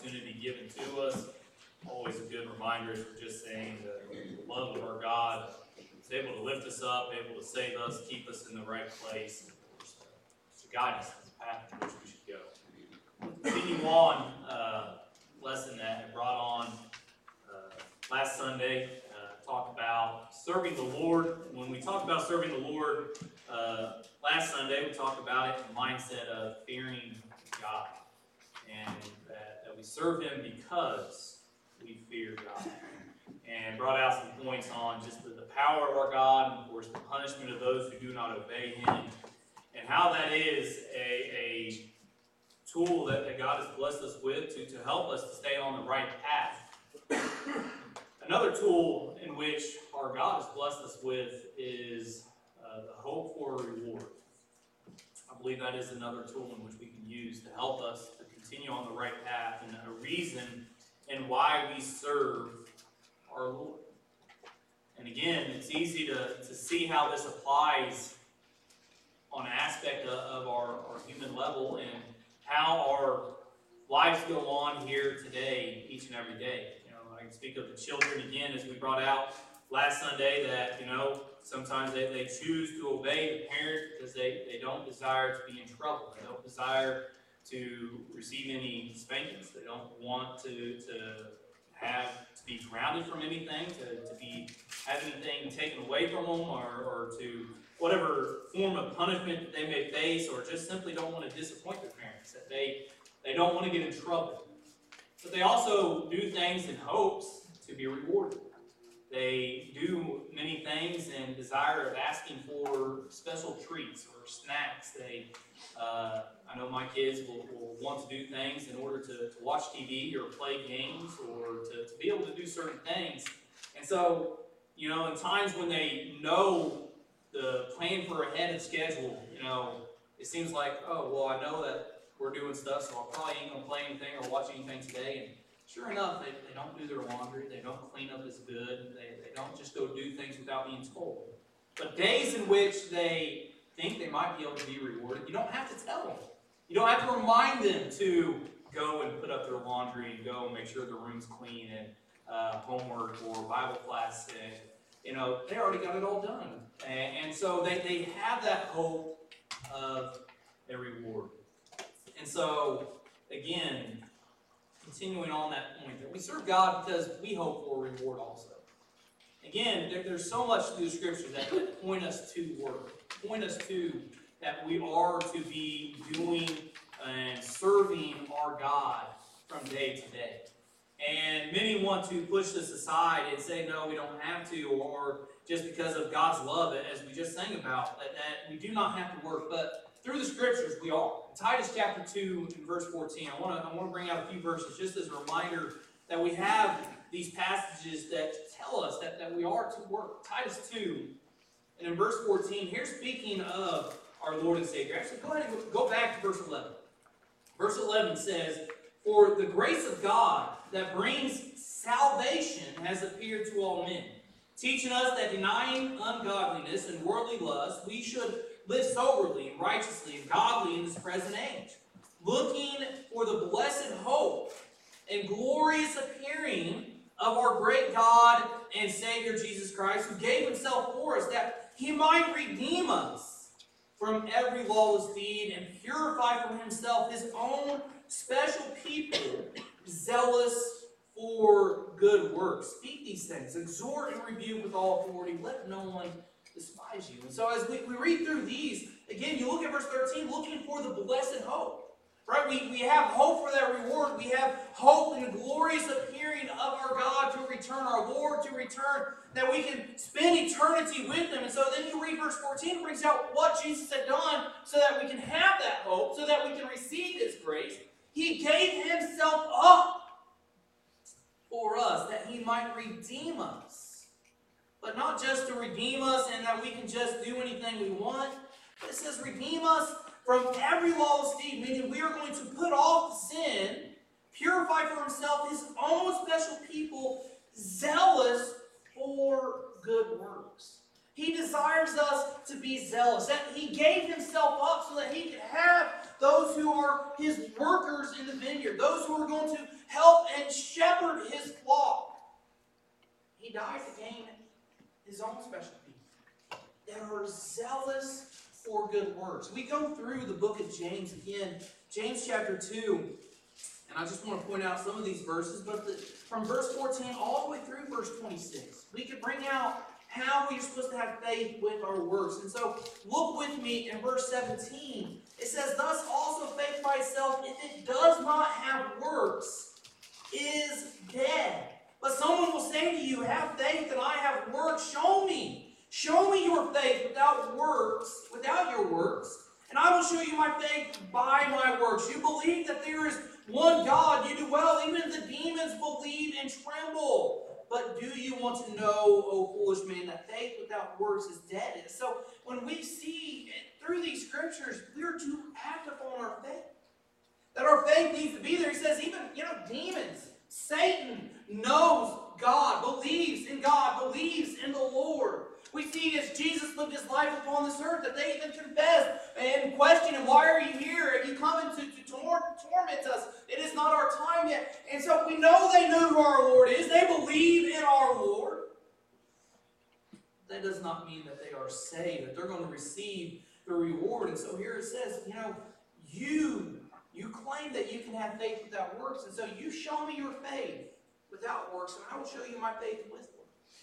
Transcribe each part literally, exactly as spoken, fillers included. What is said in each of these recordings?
opportunity given to us. Always a good reminder, as we're just saying, the love of our God is able to lift us up, able to save us, keep us in the right place, and of course, to guide us in the path in which we should go. Continue on, uh, lesson that I brought on uh, last Sunday, uh, talked about serving the Lord. When we talk about serving the Lord, uh, last Sunday we talked about it in the mindset of fearing God, and that, that we serve Him because we fear God. And brought out some points on just the, the power of our God, and of course the punishment of those who do not obey Him, and how that is a, a tool that, that God has blessed us with to, to help us to stay on the right path. Another tool in which our God has blessed us with is uh, the hope for a reward. I believe that is another tool in which we can use to help us to continue on the right path, and a reason and why we serve our Lord. And again, it's easy to, to see how this applies on an aspect of, of our, our human level and how our lives go on here today, each and every day. You know, I can speak of the children again, as we brought out last Sunday, that, you know, sometimes they, they choose to obey the parent because they, they don't desire to be in trouble. They don't desire to receive any spankings. They don't want to, to have to be grounded from anything, to, to be have anything taken away from them, or, or to whatever form of punishment that they may face, or just simply don't want to disappoint their parents, that they, they don't want to get in trouble. But they also do things in hopes to be rewarded. They do many things in desire of asking for special treats or snacks. They, uh, I know my kids will, will want to do things in order to, to watch T V or play games, or to, to be able to do certain things. And so, you know, in times when they know the plan for a headed schedule, you know, it seems like, oh, well, I know that we're doing stuff, so I probably ain't going to play anything or watch anything today. And sure enough, they, they don't do their laundry, they don't clean up as good, they, they don't just go do things without being told. But days in which they think they might be able to be rewarded, you don't have to tell them. You don't have to remind them to go and put up their laundry and go and make sure the room's clean, and uh, homework or Bible class, and you know, they already got it all done. And, and so they, they have that hope of a reward. And so, again, continuing on that point, that we serve God because we hope for a reward also. Again, there, there's so much through the Scriptures that, that point us to work, point us to that we are to be doing and serving our God from day to day. And many want to push this aside and say, no, we don't have to, or just because of God's love, as we just sang about, that, that we do not have to work. But through the Scriptures, we are. In Titus chapter two and verse fourteen, I want to I want to bring out a few verses just as a reminder that we have these passages that tell us that, that we are to work. Titus two, and in verse fourteen, here speaking of our Lord and Savior. Actually, go ahead and go back to verse eleven. Verse eleven says, "For the grace of God that brings salvation has appeared to all men, teaching us that denying ungodliness and worldly lust, we should live soberly and righteously and godly in this present age, looking for the blessed hope and glorious appearing of our great God and Savior Jesus Christ, who gave Himself for us, that He might redeem us from every lawless deed and purify for Himself His own special people, zealous for good works. Speak these things, exhort and rebuke with all authority, let no one despise you." And so as we, we read through these, again, you look at verse thirteen, looking for the blessed hope. Right? We, we have hope for that reward. We have hope in the glorious appearing of our God to return, our Lord to return, that we can spend eternity with Him. And so then you read verse fourteen, it brings out what Jesus had done so that we can have that hope, so that we can receive His grace. He gave Himself up for us, that He might redeem us. But not just to redeem us and that we can just do anything we want. But it says redeem us from every lawless deed, meaning we are going to put off sin, purify for Himself His own special people, zealous for good works. He desires us to be zealous, that He gave Himself up so that He could have those who are his workers in the vineyard, those who are going to help and shepherd his flock. He died to gain his own special people that are zealous for good works. We go through the book of James again, James chapter two, and I just want to point out some of these verses, but the, from verse fourteen all the way through verse twenty-six, we could bring out how we are supposed to have faith with our works. And so look with me in verse seventeen. It says, thus also faith by itself, if it does not have works, is dead. But someone will say to you, have faith and I have works. Show me. Show me your faith without works, without your works, and I will show you my faith by my works. You believe that there is one God, you do well. Even the demons believe and tremble. But do you want to know, O foolish man, that faith without works is dead? And so when we see through these scriptures, we are to act upon our faith. That our faith needs to be there. He says even, you know, demons, Satan knows God, believes in God, believes in the Lord. We see as Jesus lived his life upon this earth that they even confessed and questioned him, why are you here? Are you coming to, to tor- torment us? It is not our time yet. And so we know they know who our Lord is. They believe in our Lord. That does not mean that they are saved, that they're going to receive the reward. And so here it says, you know, you, you claim that you can have faith without works. And so you show me your faith without works, and I will show you my faith with works.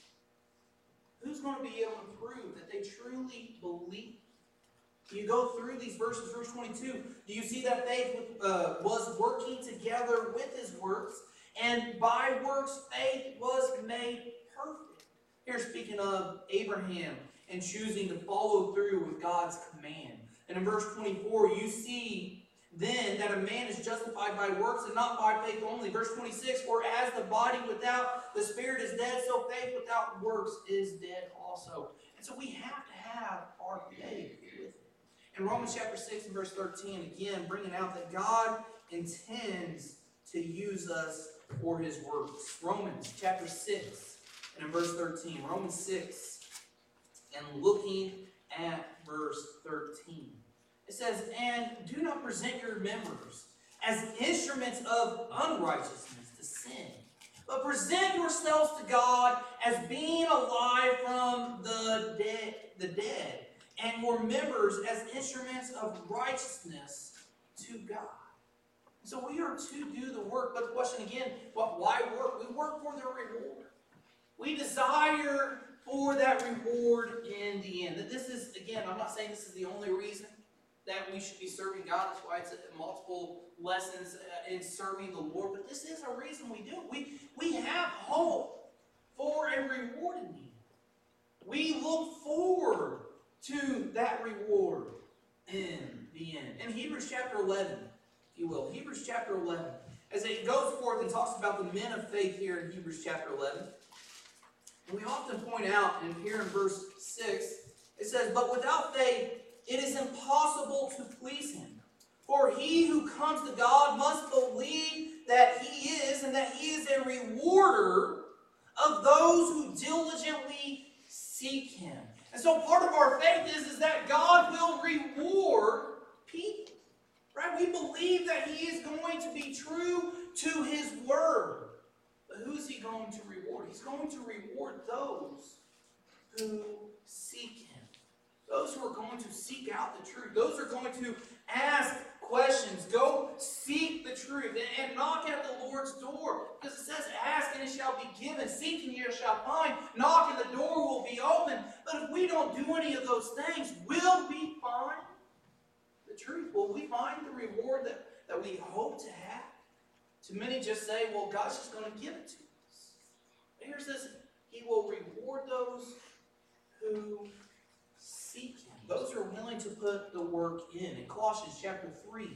Who's going to be able to prove that they truly believe? You go through these verses, verse twenty-two. Do you see that faith uh, was working together with his works? And by works, faith was made perfect. Here speaking of Abraham and choosing to follow through with God's command. And in verse twenty-four, you see then that a man is justified by works and not by faith only. Verse twenty-six, for as the body without the spirit is dead, so faith without works is dead also. And so we have to have our faith with it. In Romans chapter six and verse thirteen, again, bringing out that God intends to use us for his works. Romans chapter six and in verse thirteen. Romans six and looking at verse thirteen. It says, and do not present your members as instruments of unrighteousness to sin, but present yourselves to God as being alive from the dead, the dead, and your members as instruments of righteousness to God. So we are to do the work. But the question again, what, why work? We work for the reward. We desire for that reward in the end. This is, again, I'm not saying this is the only reason that we should be serving God. That's why it's multiple lessons in serving the Lord. But this is a reason we do it. We, we have hope for a reward in the end. We look forward to that reward in the end. In Hebrews chapter eleven, if you will, Hebrews chapter eleven, as it goes forth and talks about the men of faith here in Hebrews chapter eleven, and we often point out, and here in verse six, it says, but without faith, it is impossible to please him. For he who comes to God must believe that he is, and that he is a rewarder of those who diligently seek him. And so part of our faith is, is that God will reward people. Right? We believe that he is going to be true to his word. But who is he going to reward? He's going to reward those who seek him. Those who are going to seek out the truth. Those who are going to ask questions. Go seek the truth. And, and knock at the Lord's door. Because it says, ask and it shall be given. Seek and you shall find. Knock and the door will be open. But if we don't do any of those things, will we find the truth? Will we find the reward that, that we hope to have? Too many just say, well, God's just going to give it to us. But here's this. He will reward those who seek him. Those who are willing to put the work in. In Colossians chapter three.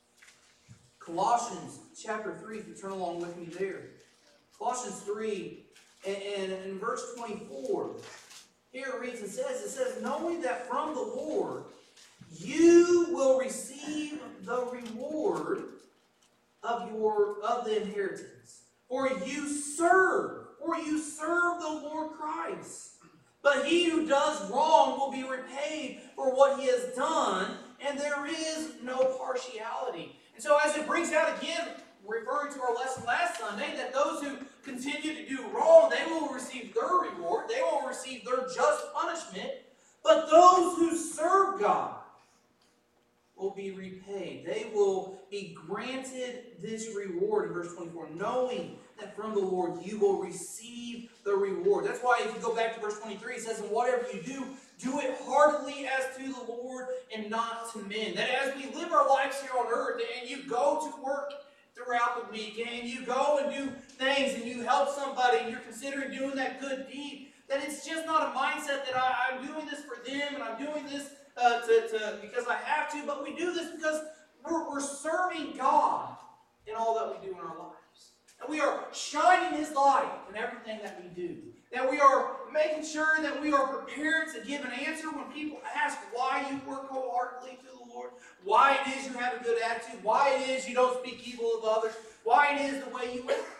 Colossians chapter three, if you turn along with me there. Colossians three and, and in verse twenty-four. Here it reads and says, it says, knowing that from the Lord you will receive the reward of your of the inheritance. For you serve, for you serve the Lord Christ. But he who does wrong will be repaid for what he has done, and there is no partiality. And so as it brings out again, referring to our lesson last Sunday, that those who continue to do wrong, they will receive their reward, they will receive their just punishment, but those who serve God will be repaid. They will be granted this reward in verse twenty-four, knowing that from the Lord you will receive the reward. That's why if you go back to verse twenty-three, it says, and whatever you do, do it heartily as to the Lord and not to men. That as we live our lives here on earth, and you go to work throughout the week, and you go and do things, and you help somebody, and you're considering doing that good deed, that it's just not a mindset that I, I'm doing this for them, and I'm doing this uh, to, to because I have to, but we do this because we're, we're serving God in all that we do in our lives. And we are shining His light in everything that we do. That we are making sure that we are prepared to give an answer when people ask why you work wholeheartedly to the Lord, why it is you have a good attitude, why it is you don't speak evil of others, why it is the way you live.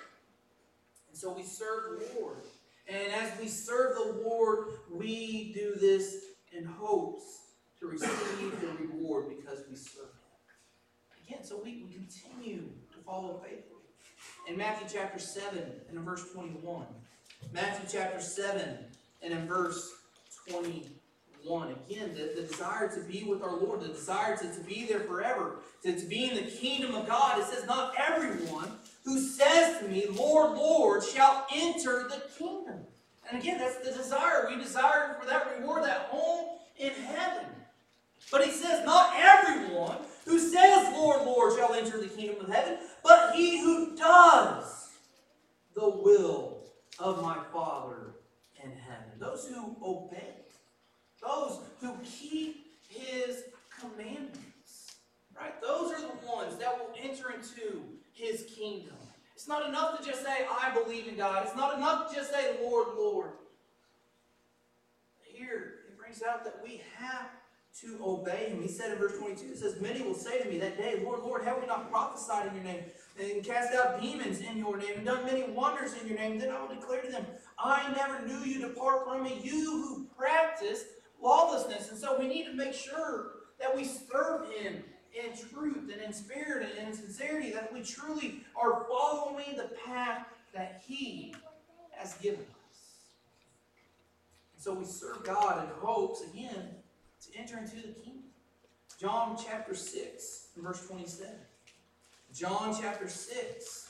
And so we serve the Lord. And as we serve the Lord, we do this in hopes to receive the reward because we serve Him. Again, so we, we continue to follow faithfully. In Matthew chapter seven and in verse twenty-one. Matthew chapter seven and in verse twenty-one. Again, the, the desire to be with our Lord, the desire to, to be there forever, to, to be in the kingdom of God. It says, not everyone who says to me, Lord, Lord, shall enter the kingdom. And again, that's the desire. We desire for that reward, that home in heaven. But he says, not everyone who says, Lord, Lord, shall enter the kingdom of heaven, but he who does the will of my Father in heaven. Those who obey. Those who keep His commandments. Right? Those are the ones that will enter into His kingdom. It's not enough to just say, I believe in God. It's not enough to just say, Lord, Lord. Here, it brings out that we have to obey Him. He said in verse twenty-two, it says, many will say to me that day, Lord, Lord, have we not prophesied in your name, and cast out demons in your name, and done many wonders in your name? Then I will declare to them, I never knew you, depart from me, you who practice lawlessness. And so we need to make sure that we serve Him in truth and in spirit and in sincerity, that we truly are following the path that He has given us. And so we serve God in hopes, again, to enter into the kingdom. John chapter six, verse twenty-seven. John chapter six,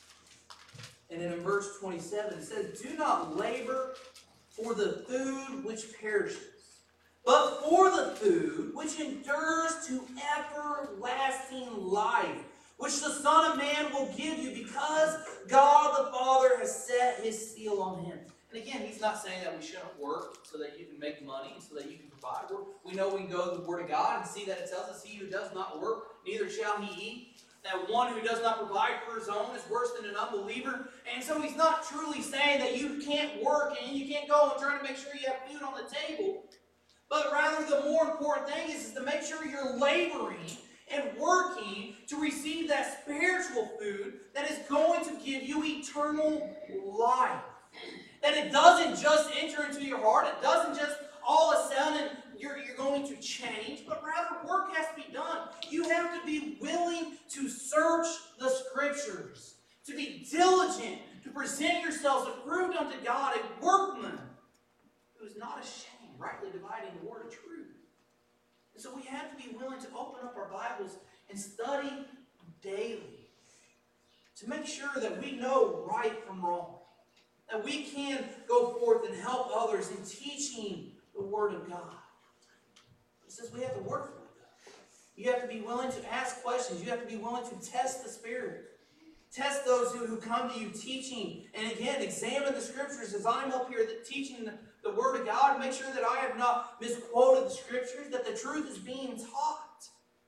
and then in verse twenty-seven, it says, do not labor for the food which perishes, but for the food which endures to everlasting life, which the Son of Man will give you, because God the Father has set His seal on Him. And again, He's not saying that we shouldn't work so that you can make money, so that you can provide. We know we can go to the Word of God and see that it tells us, he who does not work, neither shall he eat. That one who does not provide for his own is worse than an unbeliever. And so He's not truly saying that you can't work and you can't go and try to make sure you have food on the table. But rather, the more important thing is, is to make sure you're laboring and working to receive that spiritual food that is going to give you eternal life. That it doesn't just enter into your heart. It doesn't just all of a sudden you're, you're going to change. But rather, work has to be done. You have to be willing to search the Scriptures. To be diligent. To present yourselves approved unto God, a workman who is not ashamed, rightly dividing the word of truth. And so we have to be willing to open up our Bibles and study daily. To make sure that we know right from wrong. That we can go forth and help others in teaching the Word of God. It says we have to work for it. You have to be willing to ask questions. You have to be willing to test the Spirit. Test those who, who come to you teaching. And again, examine the Scriptures as I'm up here teaching the, the Word of God. Make sure that I have not misquoted the Scriptures, that the truth is being taught.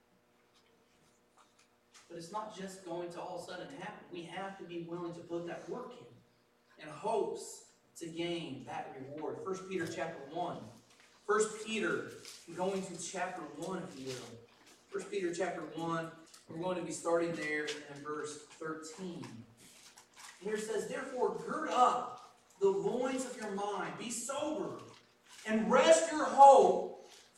But it's not just going to all of a sudden happen. We have to be willing to put that work in. In hopes to gain that reward. First Peter chapter one. First Peter, going to chapter one, if you will. First Peter chapter one, we're going to be starting there in verse thirteen. Here it says, therefore gird up the loins of your mind, be sober, and rest your hope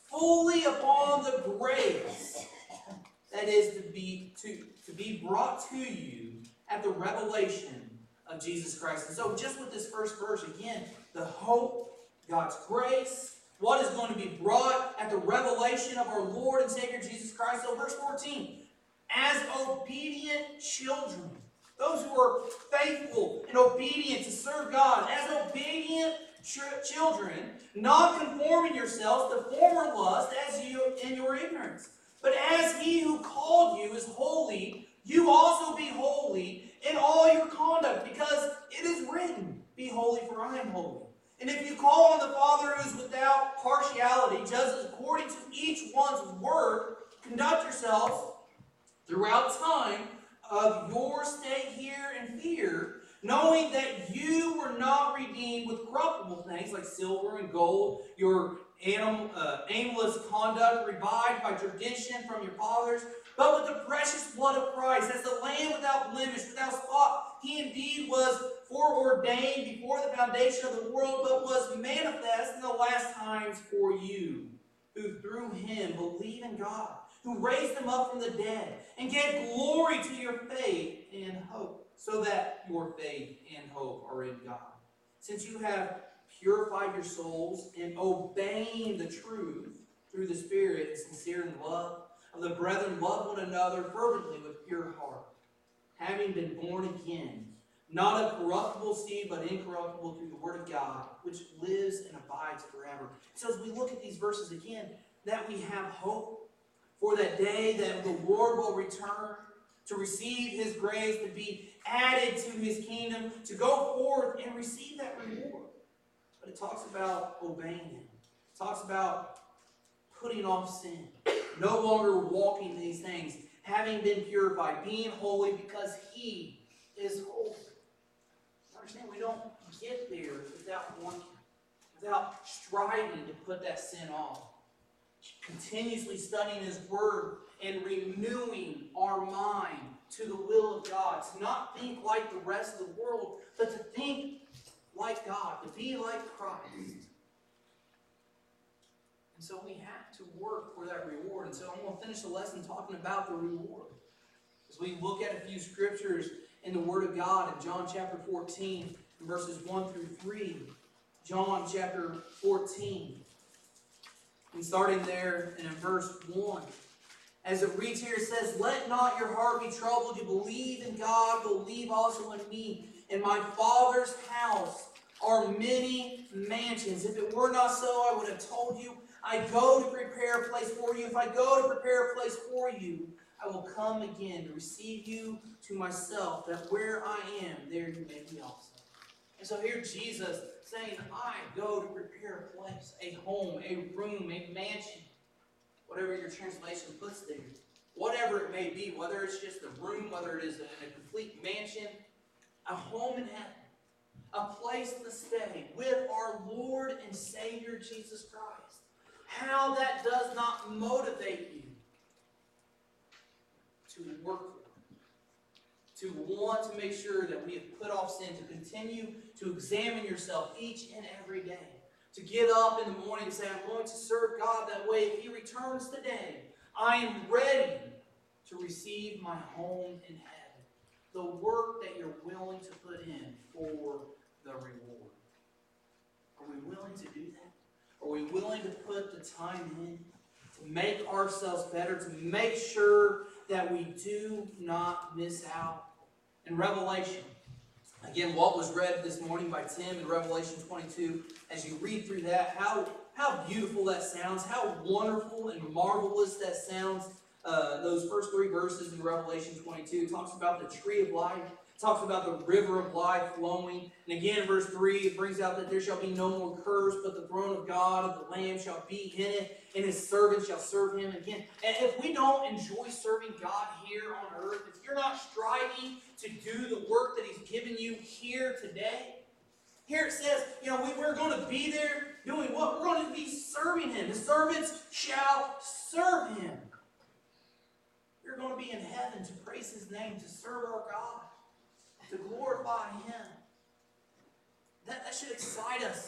fully upon the grace that is to be to, to be brought to you at the revelation of Jesus Christ. And so just with this first verse, again, the hope, God's grace, what is going to be brought at the revelation of our Lord and Savior Jesus Christ. So verse fourteen, as obedient children, those who are faithful and obedient to serve God, as obedient ch- children, not conforming yourselves to former lust as you in your ignorance. But as he who called you is holy, you also be holy in all your conduct, because it is written, be holy, for I am holy. And if you call on the Father who is without partiality, just according to each one's work, conduct yourselves throughout time of your stay here in fear, knowing that you were not redeemed with corruptible things like silver and gold, your anim, uh, aimless conduct revived by tradition from your fathers, but with the precious blood of Christ, as the Lamb without blemish, without spot. He indeed was foreordained before the foundation of the world, but was manifest in the last times for you, who through him believe in God, who raised him up from the dead, and gave glory to your faith and hope, so that your faith and hope are in God. Since you have purified your souls in obeying the truth through the Spirit, sincere in love of the brethren, love one another fervently with pure heart, having been born again, not of corruptible seed, but incorruptible through the word of God, which lives and abides forever. So as we look at these verses again, that we have hope for that day that the Lord will return to receive his grace, to be added to his kingdom, to go forth and receive that reward. But it talks about obeying him. It talks about putting off sin, no longer walking these things, having been purified, being holy because he is holy. Understand, we don't get there without working, without striving to put that sin off. Continuously studying his word and renewing our mind to the will of God. To not think like the rest of the world, but to think like God, to be like Christ. And so we have to work for that reward. And so I'm going to finish the lesson talking about the reward. As we look at a few scriptures in the Word of God in John chapter fourteen, verses one through three. John chapter fourteen. And starting there and in verse one. As it reads here, it says, let not your heart be troubled. You believe in God, believe also in me. In my Father's house are many mansions. If it were not so, I would have told you. I go to prepare a place for you. If I go to prepare a place for you, I will come again to receive you to myself, that where I am, there you may be also. And so here Jesus saying, I go to prepare a place, a home, a room, a mansion, whatever your translation puts there. Whatever it may be, whether it's just a room, whether it is a, a complete mansion, a home in heaven, a place to stay with our Lord and Savior Jesus Christ. How that does not motivate you to work for it, to want to make sure that we have put off sin, to continue to examine yourself each and every day, to get up in the morning and say, I'm going to serve God that way. If he returns today, I am ready to receive my home in heaven. The work that you're willing to put in for the reward. Are we willing to do that? Are we willing to put the time in to make ourselves better, to make sure that we do not miss out? In Revelation, again, what was read this morning by Tim in Revelation twenty-two, as you read through that, how, how beautiful that sounds, how wonderful and marvelous that sounds. Uh, those first three verses in Revelation twenty-two, it talks about the tree of life, it talks about the river of life flowing. And again, in verse three, it brings out that there shall be no more curse, but the throne of God of the Lamb shall be in it, and his servants shall serve him. Again, and if we don't enjoy serving God here on earth, if you're not striving to do the work that he's given you here today, here it says, you know, we, we're going to be there doing what? We're going to be serving him. His servants shall serve him. We're going to be in heaven to praise his name, to serve our God, to glorify him. That, that should excite us.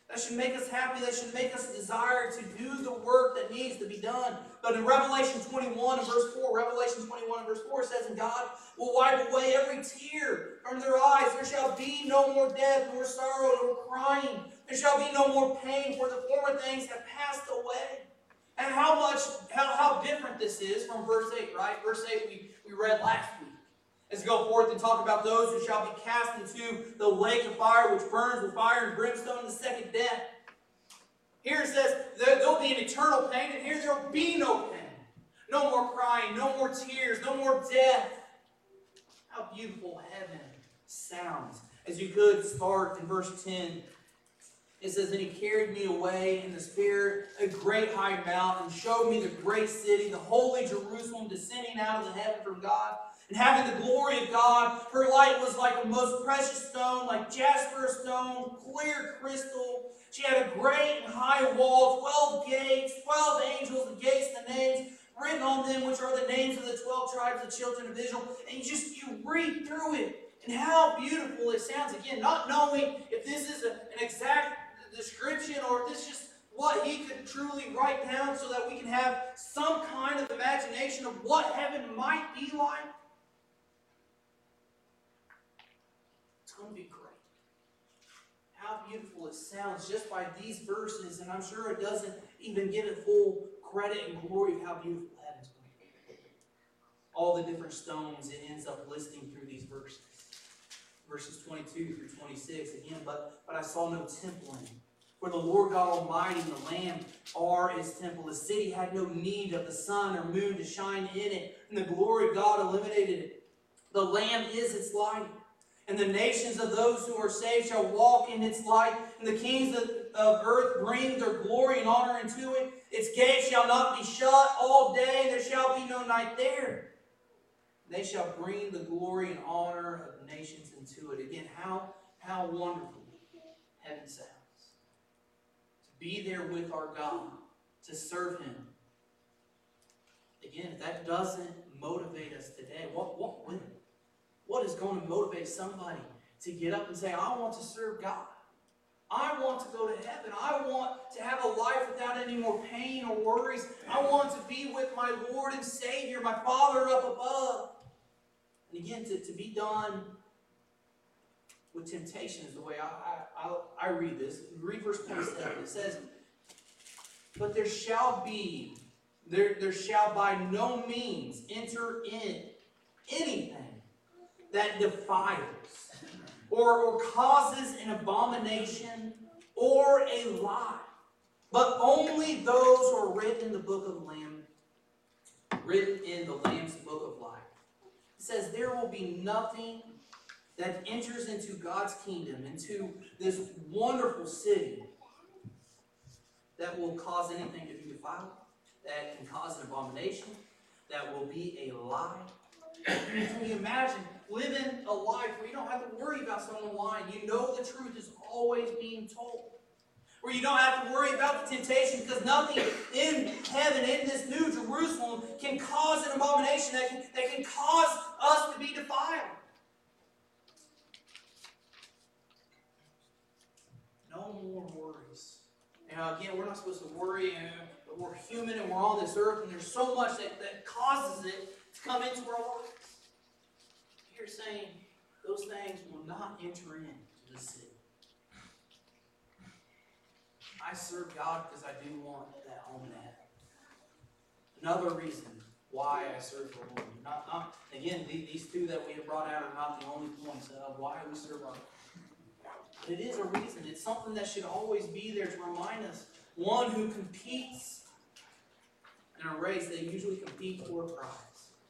That should make us happy. That should make us desire to do the work that needs to be done. But in Revelation twenty-one and verse four, Revelation twenty-one and verse four says, and God will wipe away every tear from their eyes. There shall be no more death, nor sorrow, nor crying. There shall be no more pain, for the former things have passed away. And how much, how, how different this is from verse eight, right? Verse eight we, we read last week. Let's go forth and talk about those who shall be cast into the lake of fire, which burns with fire and brimstone, the second death. Here it says there will be an eternal pain, and here there will be no pain. No more crying, no more tears, no more death. How beautiful heaven sounds. As you could start in verse ten, it says, and he carried me away in the spirit, a great high mountain, showed me the great city, the holy Jerusalem, descending out of the heaven from God, and having the glory of God. Her light was like a most precious stone, like jasper stone, clear crystal. She had a great and high wall, twelve gates, twelve angels, the gates, the names written on them, which are the names of the twelve tribes of the children of Israel. And you just, you read through it, and how beautiful it sounds. Again, not knowing if this is a, an exact description or if this is just what he could truly write down so that we can have some kind of imagination of what heaven might be like. It's going to be great. How beautiful it sounds just by these verses, and I'm sure it doesn't even give it full credit and glory of how beautiful heaven's going to be. All the different stones it ends up listing through these verses. Verses twenty-two through twenty-six, again, but, but I saw no temple in it. For the Lord God Almighty and the Lamb are his temple. The city had no need of the sun or moon to shine in it, and the glory of God illuminated it. The Lamb is its light, and the nations of those who are saved shall walk in its light, and the kings of, of earth bring their glory and honor into it. Its gates shall not be shut all day, and there shall be no night there. They shall bring the glory and honor of the nations into it. Again, how, how wonderful heaven sounds. To be there with our God, to serve him. Again, if that doesn't motivate us today, what, what will? What is going to motivate somebody to get up and say, I want to serve God. I want to go to heaven. I want to have a life without any more pain or worries. I want to be with my Lord and Savior, my Father up above. And again, to, to be done with temptation is the way I, I, I, I read this. Read verse twenty-seven. It says, but there shall be, there, there shall by no means enter in anything that defiles or, or causes an abomination or a lie, but only those who are written in the book of the Lamb, written in the Lamb's book of life. It says there will be nothing that enters into God's kingdom, into this wonderful city, that will cause anything to be defiled, that can cause an abomination, that will be a lie. Can you imagine living a life where you don't have to worry about someone lying? You know the truth is always being told. Where you don't have to worry about the temptation because nothing in heaven, in this new Jerusalem, can cause an abomination that can, that can cause us to be defiled. No more worries. Now again, we're not supposed to worry. You know, we're human and we're on this earth, and there's so much that, that causes it to come into our lives. You're saying those things will not enter into the city. I serve God because I do want that home in heaven. Another reason why I serve the Lord. Not, not, again, these two that we have brought out are not the only points of why we serve our God. But it is a reason. It's something that should always be there to remind us. One who competes in a race, they usually compete for a prize.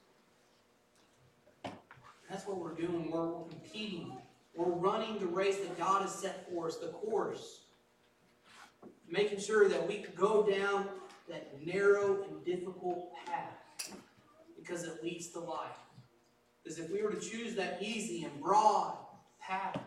That's what we're doing. We're, we're competing. We're running the race that God has set for us, the course. Making sure that we could go down that narrow and difficult path because it leads to life. Because if we were to choose that easy and broad path,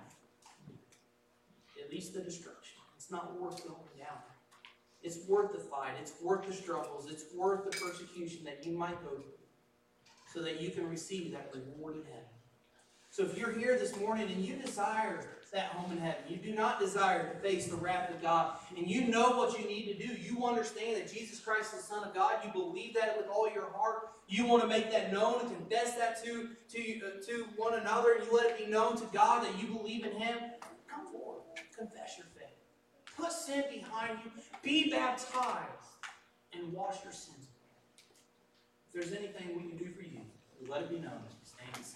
it leads to destruction. It's not worth going down. It's worth the fight. It's worth the struggles. It's worth the persecution that you might go through so that you can receive that reward in heaven. So if you're here this morning and you desire that home in heaven, you do not desire to face the wrath of God, and you know what you need to do, you understand that Jesus Christ is the Son of God, you believe that with all your heart, you want to make that known and confess that to, to, uh, to one another, and you let it be known to God that you believe in Him, come forward, confess your faith. Put sin behind you, be baptized, and wash your sins away. If there's anything we can do for you, let it be known as we stand and sing.